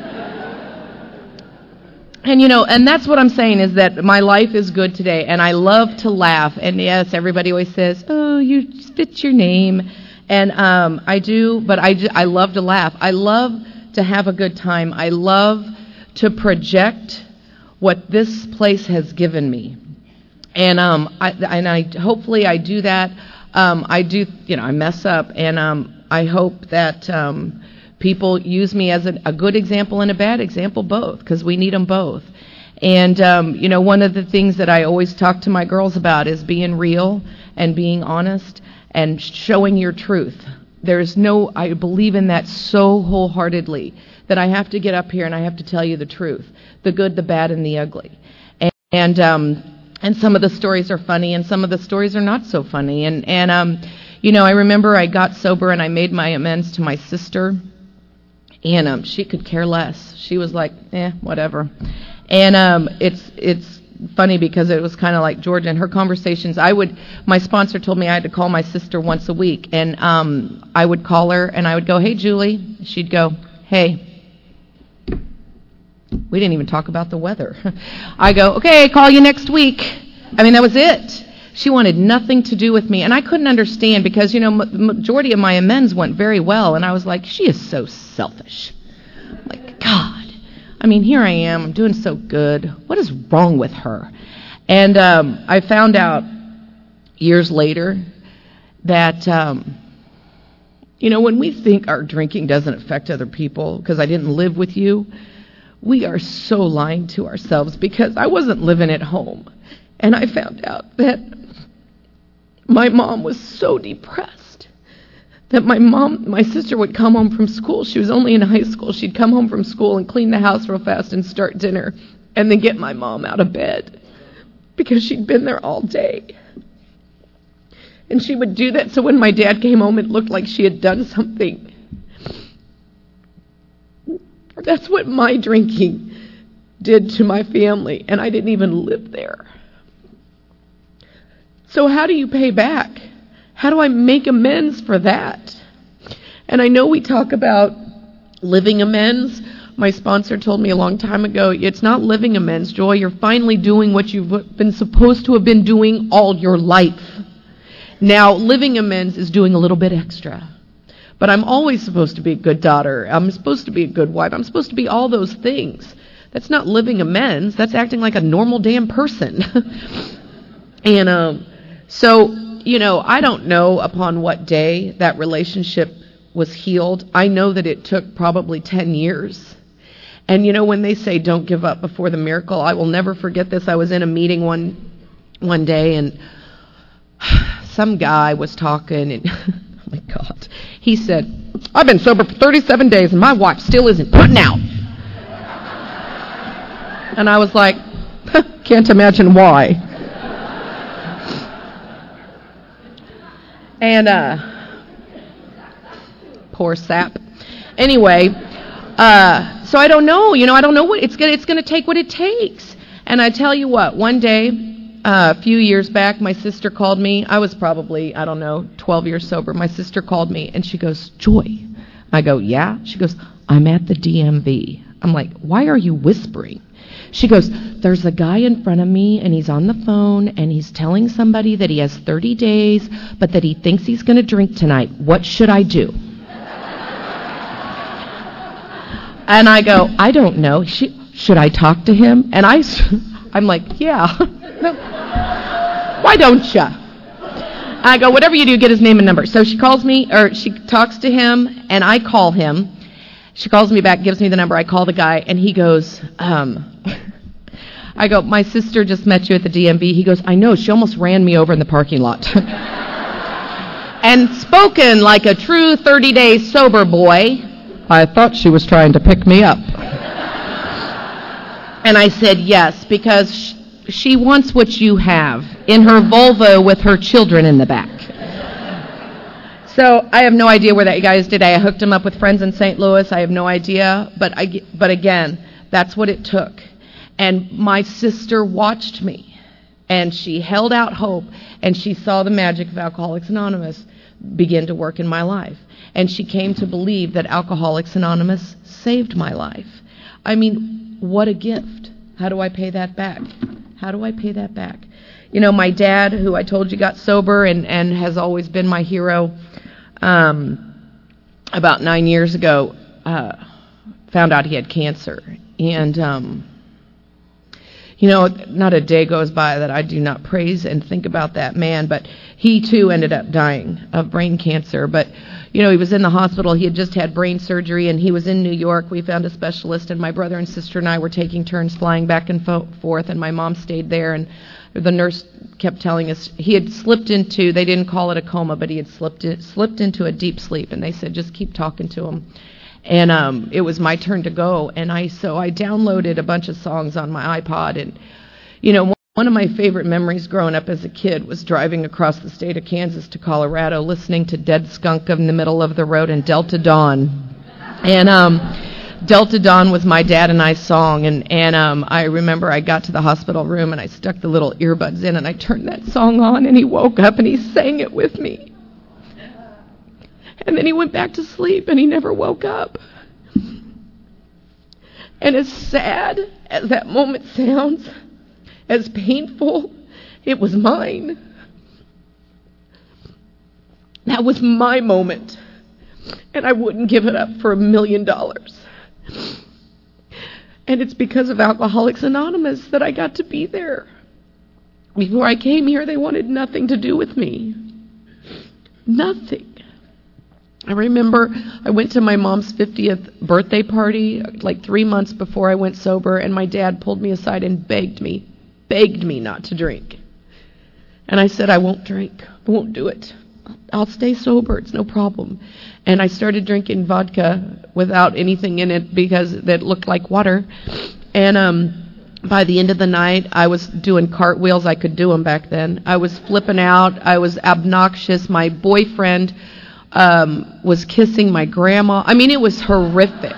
Speaker 1: And, you know, and that's what I'm saying is that my life is good today, and I love to laugh. And, yes, everybody always says, oh, you spit your name. And um, I do, but I, I love to laugh. I love to have a good time. I love to project what this place has given me. And um, I, and I hopefully I do that. Um, I do, you know, I mess up, and um, I hope that Um, people use me as a, a good example and a bad example, both, because we need them both. And, um, you know, one of the things that I always talk to my girls about is being real and being honest and showing your truth. There's no, I believe in that so wholeheartedly that I have to get up here and I have to tell you the truth, the good, the bad, and the ugly. And, and, um, and some of the stories are funny and some of the stories are not so funny. And, and, um, you know, I remember I got sober and I made my amends to my sister. And um, she could care less. She was like, eh, whatever. And um, it's it's funny because it was kind of like Georgia and her conversations. I would, my sponsor told me I had to call my sister once a week, and um, I would call her and I would go, hey, Julie. She'd go, hey. We didn't even talk about the weather. I go, okay, call you next week. I mean, that was it. She wanted nothing to do with me, and I couldn't understand because, you know, m- majority of my amends went very well, and I was like, she is so selfish. Like, God, I mean, here I am, I'm doing so good. What is wrong with her? And um, I found out years later that, um, you know, when we think our drinking doesn't affect other people because I didn't live with you, we are so lying to ourselves because I wasn't living at home. And I found out that my mom was so depressed that my mom, my sister would come home from school. She was only in high school. She'd come home from school and clean the house real fast and start dinner and then get my mom out of bed because she'd been there all day. And she would do that so when my dad came home, it looked like she had done something. That's what my drinking did to my family, and I didn't even live there. So how do you pay back? How do I make amends for that? And I know we talk about living amends. My sponsor told me a long time ago, it's not living amends, Joy. You're finally doing what you've been supposed to have been doing all your life. Now, living amends is doing a little bit extra. But I'm always supposed to be a good daughter. I'm supposed to be a good wife. I'm supposed to be all those things. That's not living amends. That's acting like a normal damn person. and um, so, you know, I don't know upon what day that relationship was healed. I know that it took probably ten years. And, you know, when they say don't give up before the miracle, I will never forget this. I was in a meeting one one day, and some guy was talking, and oh my God, he said, I've been sober for thirty-seven days, and my wife still isn't putting out. And I was like, can't imagine why. And, uh, poor sap. Anyway, uh, so I don't know, you know, I don't know what, it's gonna, it's gonna take what it takes. And I tell you what, one day, uh, a few years back, my sister called me. I was probably, I don't know, twelve years sober. My sister called me, and she goes, Joy. I go, yeah? She goes, I'm at the D M V. I'm like, why are you whispering? She goes, there's a guy in front of me, and he's on the phone, and he's telling somebody that he has thirty days, but that he thinks he's going to drink tonight. What should I do? And I go, I don't know. She, should I talk to him? And I, I'm like, yeah. Why don't you? I go, whatever you do, get his name and number. So she calls me, or she talks to him, and I call him. She calls me back, gives me the number. I call the guy, and he goes, um, I go, my sister just met you at the D M V. He goes, I know. She almost ran me over in the parking lot. And spoken like a true thirty-day sober boy, I thought she was trying to pick me up. And I said yes, because sh- she wants what you have in her Volvo with her children in the back. So I have no idea where that guy is today. I hooked him up with friends in Saint Louis. I have no idea. But I, but again, that's what it took. And my sister watched me, and she held out hope, and she saw the magic of Alcoholics Anonymous begin to work in my life. And she came to believe that Alcoholics Anonymous saved my life. I mean, what a gift. How do I pay that back? How do I pay that back? You know, my dad, who I told you got sober and, and has always been my hero, um, about nine years ago, uh, found out he had cancer. And, um, you know, not a day goes by that I do not praise and think about that man. But he, too, ended up dying of brain cancer. But, you know, he was in the hospital. He had just had brain surgery, and he was in New York. We found a specialist, and my brother and sister and I were taking turns flying back and fo- forth, and my mom stayed there. And the nurse kept telling us he had slipped into, they didn't call it a coma, but he had slipped in, slipped into a deep sleep. And they said, just keep talking to him. And um, it was my turn to go, and I so I downloaded a bunch of songs on my iPod. And, you know, one of my favorite memories growing up as a kid was driving across the state of Kansas to Colorado, listening to Dead Skunk in the middle of the road and Delta Dawn. And um, Delta Dawn was my dad and I's song, and, and um, I remember I got to the hospital room, and I stuck the little earbuds in, and I turned that song on, and he woke up, and he sang it with me. And then he went back to sleep, and he never woke up. And as sad as that moment sounds, as painful, it was mine. That was my moment, and I wouldn't give it up for a million dollars. And it's because of Alcoholics Anonymous that I got to be there. Before I came here, they wanted nothing to do with me. Nothing. I remember I went to my mom's fiftieth birthday party like three months before I went sober, and my dad pulled me aside and begged me, begged me not to drink. And I said, I won't drink. I won't do it. I'll stay sober. It's no problem. And I started drinking vodka without anything in it because that looked like water. And um, by the end of the night, I was doing cartwheels. I could do them back then. I was flipping out. I was obnoxious. My boyfriend um, was kissing my grandma. I mean, it was horrific.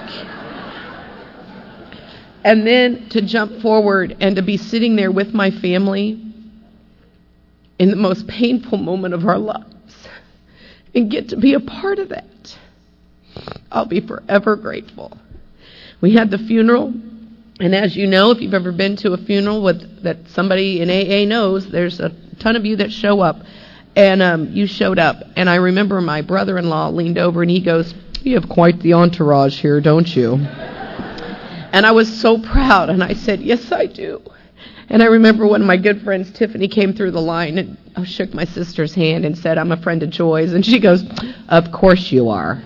Speaker 1: And then to jump forward and to be sitting there with my family in the most painful moment of our lives and get to be a part of that, I'll be forever grateful. We had the funeral, and as you know, if you've ever been to a funeral with that somebody in A A knows, there's a ton of you that show up, and um, you showed up. And I remember my brother-in-law leaned over and he goes, "You have quite the entourage here, don't you?" And I was so proud, and I said, "Yes, I do." And I remember one of my good friends, Tiffany, came through the line and I shook my sister's hand and said, "I'm a friend of Joy's." And she goes, "Of course you are."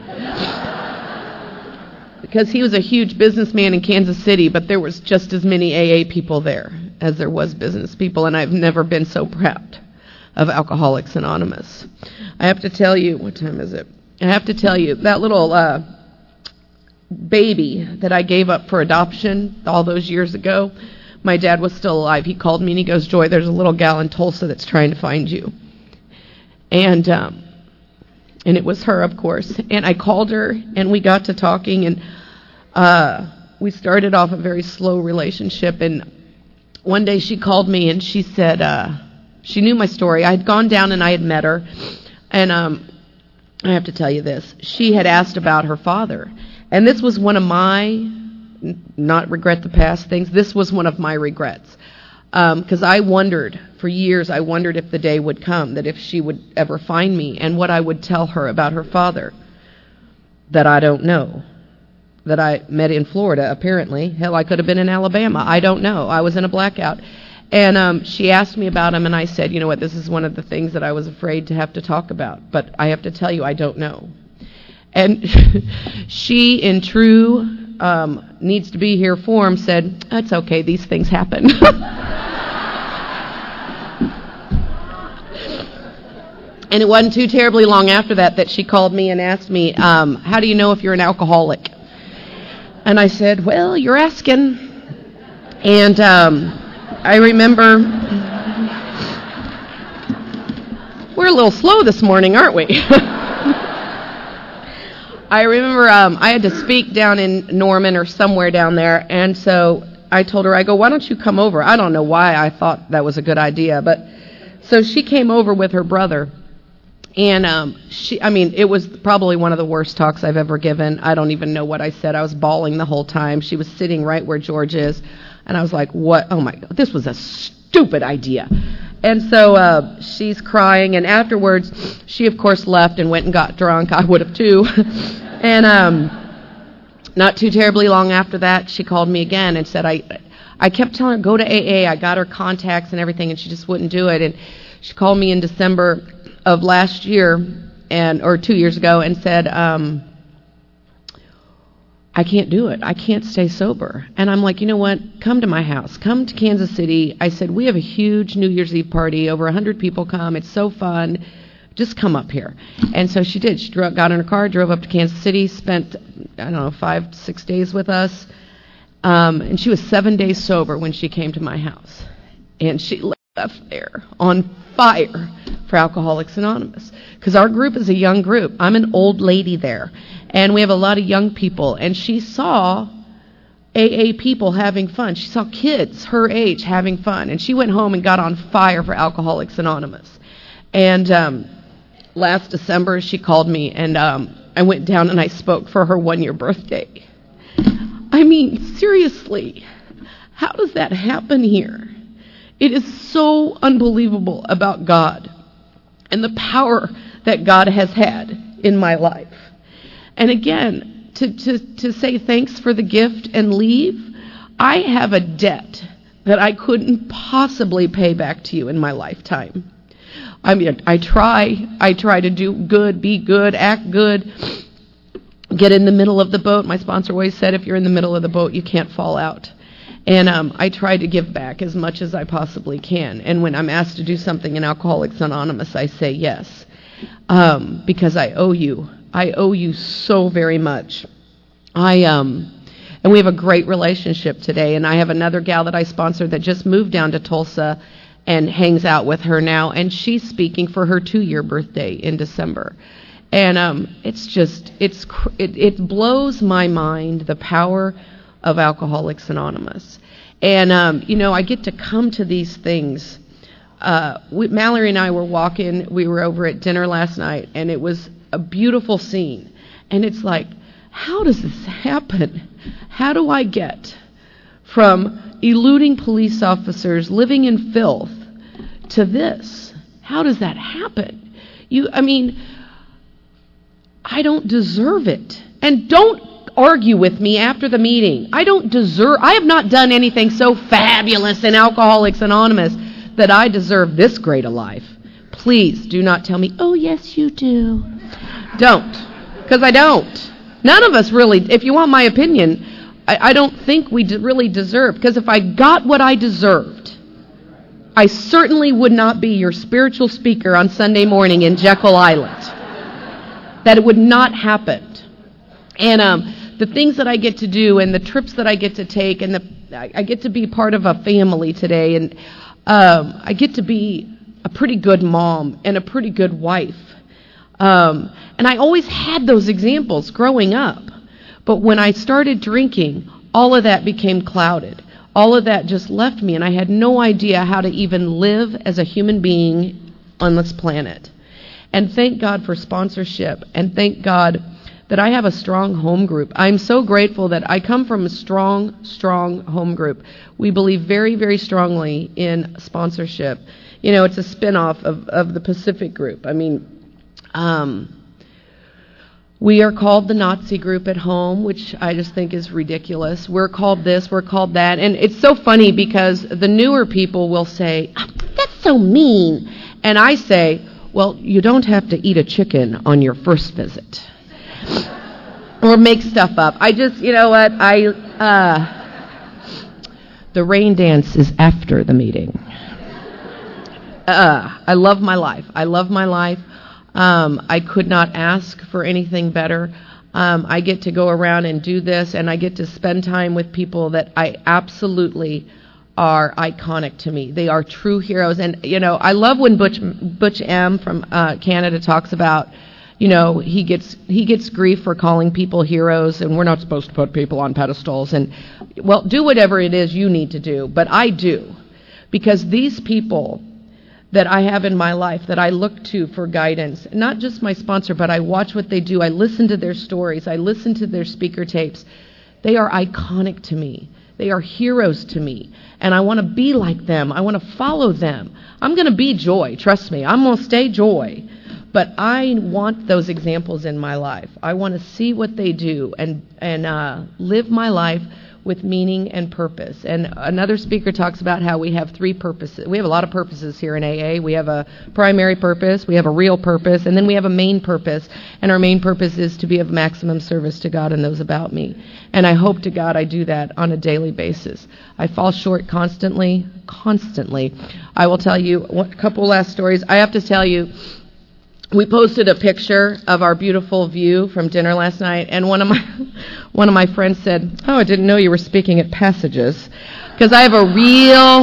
Speaker 1: Because he was a huge businessman in Kansas City, but there was just as many A A people there as there was business people, and I've never been so proud of Alcoholics Anonymous. I have to tell you, what time is it? I have to tell you, that little uh, baby that I gave up for adoption all those years ago, my dad was still alive. He called me and he goes, "Joy, there's a little gal in Tulsa that's trying to find you." And um, and it was her, of course. And I called her and we got to talking, and uh, we started off a very slow relationship. And one day she called me and she said, uh, she knew my story. I had gone down and I had met her. And um, I have to tell you this. She had asked about her father. And this was one of my, not regret the past things, this was one of my regrets. Because um, I wondered, for years, I wondered if the day would come, that if she would ever find me, and what I would tell her about her father, that I don't know, that I met in Florida, apparently. Hell, I could have been in Alabama. I don't know. I was in a blackout. And um, she asked me about him, and I said, you know what, this is one of the things that I was afraid to have to talk about, but I have to tell you, I don't know. And she, in true um, needs to be here form, said, "That's okay, these things happen." And it wasn't too terribly long after that that she called me and asked me, um, "How do you know if you're an alcoholic?" And I said, "Well, you're asking." And um, I remember, we're a little slow this morning, aren't we? I remember um, I had to speak down in Norman or somewhere down there, and so I told her, I go, "Why don't you come over?" I don't know why I thought that was a good idea, but so she came over with her brother, and um, she, I mean, it was probably one of the worst talks I've ever given. I don't even know what I said. I was bawling the whole time. She was sitting right where George is, and I was like, "What? Oh my God, this was a stupid idea." And so uh, she's crying, and afterwards, she, of course, left and went and got drunk. I would have, too. And um, not too terribly long after that, she called me again and said, I I kept telling her, go to A A. I got her contacts and everything, and she just wouldn't do it. And she called me in December of last year, and or two years ago, and said, um, I can't do it. I can't stay sober. And I'm like, you know what? Come to my house. Come to Kansas City. I said, we have a huge New Year's Eve party. Over one hundred people come. It's so fun. Just come up here. And so she did. She drove, got in her car, drove up to Kansas City, spent, I don't know, five, six days with us. Um, and she was seven days sober when she came to my house. And she left there on fire for Alcoholics Anonymous. Because our group is a young group. I'm an old lady there. And we have a lot of young people. And she saw A A people having fun. She saw kids her age having fun. And she went home and got on fire for Alcoholics Anonymous. And um, last December, she called me, and um, I went down and I spoke for her one-year birthday. I mean, seriously, how does that happen here? It is so unbelievable about God and the power that God has had in my life. And again, to, to, to say thanks for the gift and leave, I have a debt that I couldn't possibly pay back to you in my lifetime. I mean, I try, I try to do good, be good, act good, get in the middle of the boat. My sponsor always said, if you're in the middle of the boat, you can't fall out. And um, I try to give back as much as I possibly can. And when I'm asked to do something in Alcoholics Anonymous, I say yes, um, because I owe you. I owe you so very much. I um, and we have a great relationship today. And I have another gal that I sponsor that just moved down to Tulsa and hangs out with her now, and she's speaking for her two-year birthday in December. And um, it's just, it's it, it blows my mind, the power of Alcoholics Anonymous. And, um, you know, I get to come to these things. Uh, we, Mallory and I were walking, we were over at dinner last night, and it was a beautiful scene. And it's like, how does this happen? How do I get from eluding police officers, living in filth, to this? How does that happen? You, I mean, I don't deserve it. And don't argue with me after the meeting. I don't deserve, I have not done anything so fabulous in Alcoholics Anonymous that I deserve this great a life. Please do not tell me, oh, yes, you do. Don't. Because I don't. None of us really, if you want my opinion, I, I don't think we d- really deserve. Because if I got what I deserved, I certainly would not be your spiritual speaker on Sunday morning in Jekyll Island. That it would not happen. And um, the things that I get to do and the trips that I get to take, and the I, I get to be part of a family today, and um, I get to be a pretty good mom and a pretty good wife. Um, and I always had those examples growing up. But when I started drinking, all of that became clouded. All of that just left me, and I had no idea how to even live as a human being on this planet. And thank God for sponsorship, and thank God that I have a strong home group. I'm so grateful that I come from a strong, strong home group. We believe very, very strongly in sponsorship. You know, it's a spinoff of, of the Pacific Group. I mean, um, we are called the Nazi group at home, which I just think is ridiculous. We're called this, we're called that. And it's so funny because the newer people will say, oh, that's so mean. And I say, well, you don't have to eat a chicken on your first visit. Or make stuff up. I just, you know what, I, uh, the rain dance is after the meeting. Uh, I love my life. I love my life. Um, I could not ask for anything better. Um, I get to go around and do this, and I get to spend time with people that I absolutely are iconic to me. They are true heroes. And, you know, I love when Butch, Butch M. from uh, Canada talks about, you know, he gets he gets grief for calling people heroes, and we're not supposed to put people on pedestals. And, well, do whatever it is you need to do. But I do. Because these people that I have in my life that I look to for guidance, not just my sponsor, but I watch what they do. I listen to their stories. I listen to their speaker tapes. They are iconic to me. They are heroes to me. And I want to be like them. I want to follow them. I'm going to be Joy. Trust me. I'm going to stay Joy. But I want those examples in my life. I want to see what they do and, and uh, live my life with meaning and purpose. And another speaker talks about how we have three purposes. We have a lot of purposes here in A A. We have a primary purpose, we have a real purpose, and then we have a main purpose. And our main purpose is to be of maximum service to God and those about me. And I hope to God I do that on a daily basis. I fall short constantly, constantly. I will tell you a couple last stories. I have to tell you, we posted a picture of our beautiful view from dinner last night, and one of my one of my friends said, "Oh, I didn't know you were speaking at Passages," because I have a real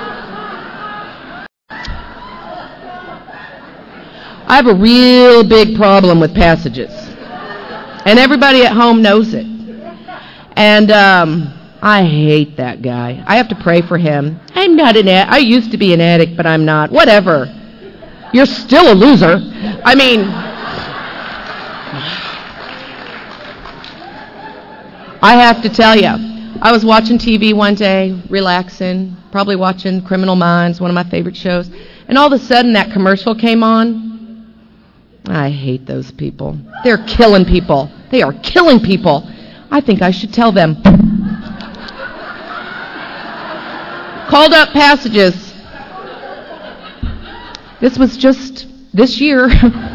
Speaker 1: I have a real big problem with Passages, and everybody at home knows it. And um, I hate that guy. I have to pray for him. I'm not an ad- I used to be an addict, but I'm not. Whatever. You're still a loser. I mean, I have to tell you, I was watching T V one day, relaxing, probably watching Criminal Minds, one of my favorite shows, and all of a sudden that commercial came on. I hate those people. They're killing people. They are killing people. I think I should tell them. Called up Passages. This was just this year.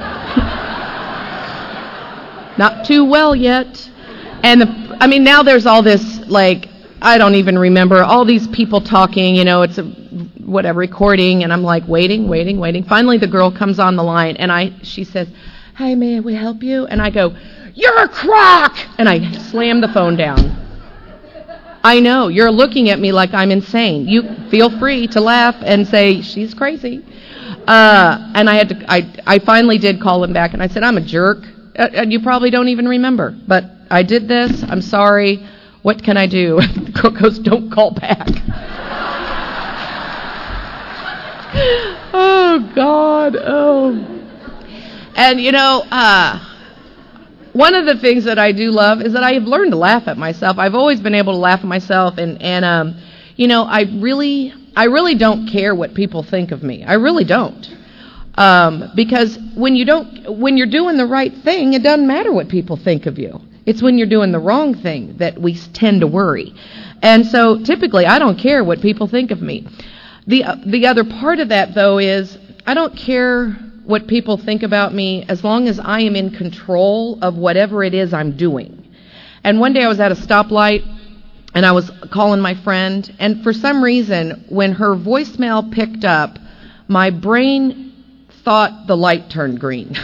Speaker 1: Not too well yet. And, the, I mean, now there's all this, like, I don't even remember, all these people talking, you know, it's a, whatever, recording, and I'm like, waiting, waiting, waiting. Finally, the girl comes on the line, and I, she says, "Hi, may we help you?" And I go, "You're a crock!" And I slam the phone down. I know, you're looking at me like I'm insane. You feel free to laugh and say, she's crazy. Uh, and I had to, I, I finally did call him back, and I said, "I'm a jerk, uh, and you probably don't even remember, but I did this. I'm sorry. What can I do?" The girl goes, "Don't call back." Oh, God. Oh. And, you know, uh, one of the things that I do love is that I have learned to laugh at myself. I've always been able to laugh at myself, and, and um, you know, I really... I really don't care what people think of me. I really don't. Um, because when you don't, when you're doing the right thing, it doesn't matter what people think of you. It's when you're doing the wrong thing that we tend to worry. And so typically I don't care what people think of me. The, uh, the other part of that, though, is I don't care what people think about me as long as I am in control of whatever it is I'm doing. And one day I was at a stoplight, and I was calling my friend, and for some reason, when her voicemail picked up, my brain thought the light turned green.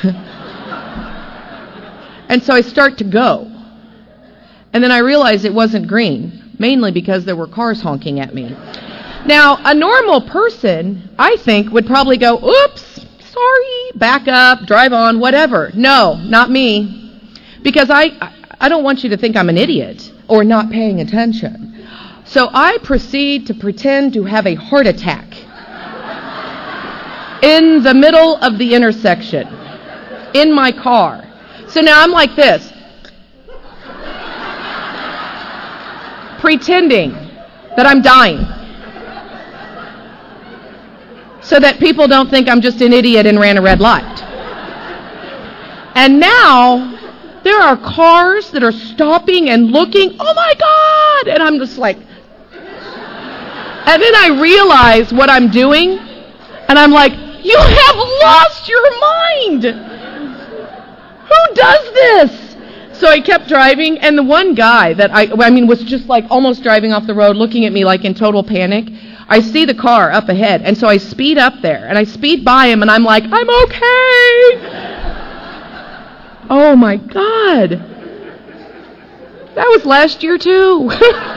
Speaker 1: And so I start to go. And then I realized it wasn't green, mainly because there were cars honking at me. Now, a normal person, I think, would probably go, "Oops, sorry, back up, drive on, whatever." No, not me. Because I, I don't want you to think I'm an idiot or not paying attention. So I proceed to pretend to have a heart attack in the middle of the intersection, in my car. So now I'm like this, pretending that I'm dying, so that people don't think I'm just an idiot and ran a red light. And now there are cars that are stopping and looking, "Oh my God!" And I'm just like, and then I realize what I'm doing, and I'm like, "You have lost your mind! Who does this?" So I kept driving, and the one guy that I, I mean, was just like almost driving off the road, looking at me like in total panic. I see the car up ahead, and so I speed up there, and I speed by him, and I'm like, "I'm okay." Oh my God. That was last year too.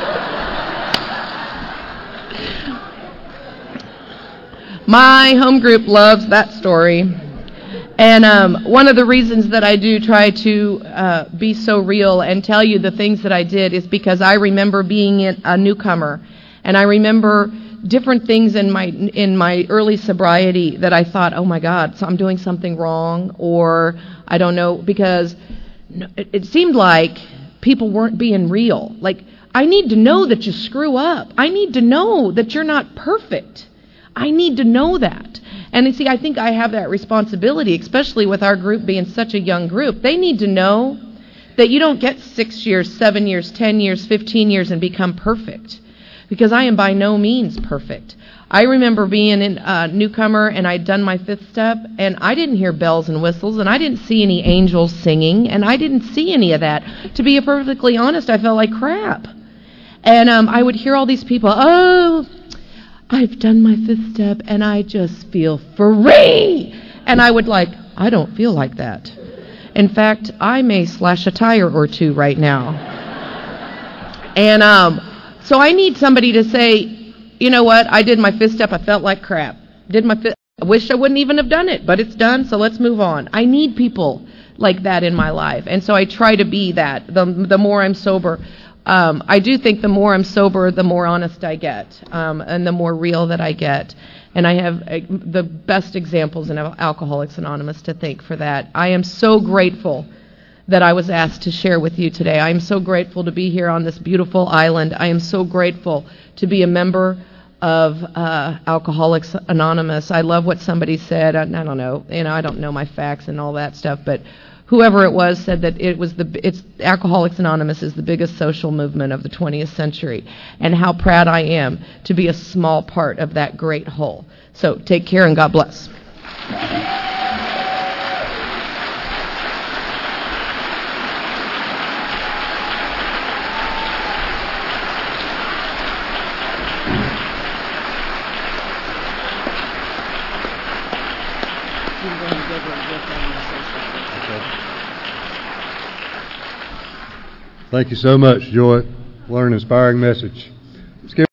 Speaker 1: My home group loves that story. And um, one of the reasons that I do try to uh, be so real and tell you the things that I did is because I remember being a newcomer, and I remember different things in my in my early sobriety that I thought, "Oh my God, so I'm doing something wrong," or I don't know, because it, it seemed like people weren't being real. Like, I need to know that you screw up. I need to know that you're not perfect. I need to know that. And you see, I think I have that responsibility, especially with our group being such a young group. They need to know that you don't get six years, seven years, ten years, fifteen years and become perfect. Because I am by no means perfect. I remember being a uh, newcomer and I'd done my fifth step and I didn't hear bells and whistles and I didn't see any angels singing and I didn't see any of that. To be perfectly honest, I felt like crap. And um, I would hear all these people, oh, I've done my fifth step and I just feel free. And I would like, I don't feel like that. In fact, I may slash a tire or two right now. And um, so I need somebody to say, you know what, I did my fifth step, I felt like crap. Did my fifth, I wish I wouldn't even have done it, but it's done, so let's move on. I need people like that in my life. And so I try to be that. The, the more I'm sober, um, I do think the more I'm sober, the more honest I get, um, and the more real that I get. And I have uh, the best examples in Alcoholics Anonymous to thank for that. I am so grateful that I was asked to share with you today. I am so grateful to be here on this beautiful island. I am so grateful to be a member of uh, Alcoholics Anonymous. I love what somebody said. I, I don't know, you know, I don't know my facts and all that stuff, but whoever it was said that it was the it's Alcoholics Anonymous is the biggest social movement of the twentieth century, and how proud I am to be a small part of that great whole. So take care and God bless.
Speaker 2: Thank you so much, Joy. What an inspiring message.